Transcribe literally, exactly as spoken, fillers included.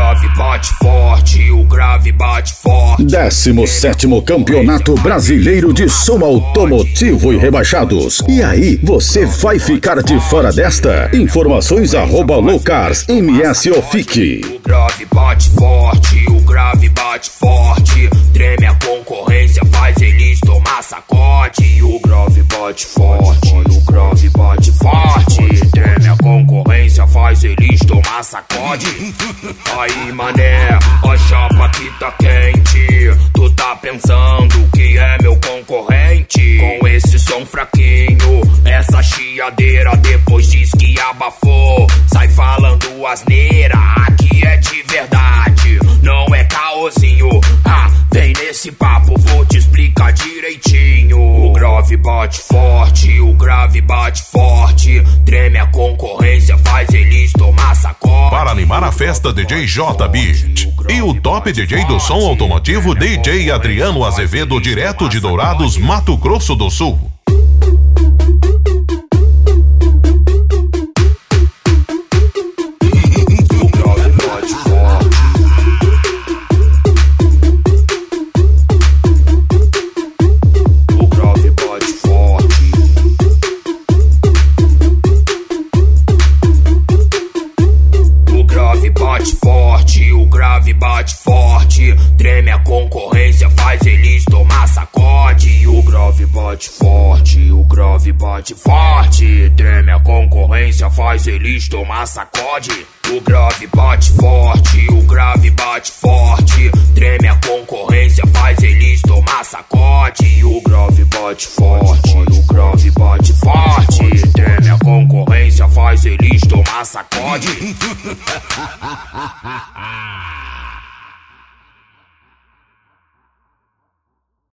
grave bate forte, o grave bate forte. décimo sétimo Campeonato Brasileiro de Som Automotivo e Rebaixados. E aí, você vai ficar de fora desta? Informações arroba Locars M S Ofique. O grave bate forte, o grave bate forte. Treme a concorrência, faz eles tomar sacode. O grave bate forte, o grave bate forte. Treme a concorrência, faz eles tomar sacode. Aí mané, a chapa que tá quente. Tu tá pensando que é meu concorrente? Com esse som fraquinho, essa chiadeira, depois diz que abafou. Sai falando asneira, aqui é de verdade, não é caôzinho. Ah, vem nesse papo, vou te explicar direitinho. O grave bate forte, o grave bate forte. Treme a concorrência, faz eles tomar sacode. Para animar a festa, D J J Beat e o top D J do som automotivo, D J Adriano Azevedo, direto de Dourados, Mato Grosso do Sul. Bate forte, o grave bate forte. Treme a concorrência, faz eles tomar sacode. O grave bate forte, o grave bate forte. Treme a concorrência, faz eles tomar sacode. O grave bate forte, o grave bate forte. Treme a concorrência, faz eles tomar sacode. O grave bate forte, o grave bate forte. Treme a concorrência, faz eles tomar sacode.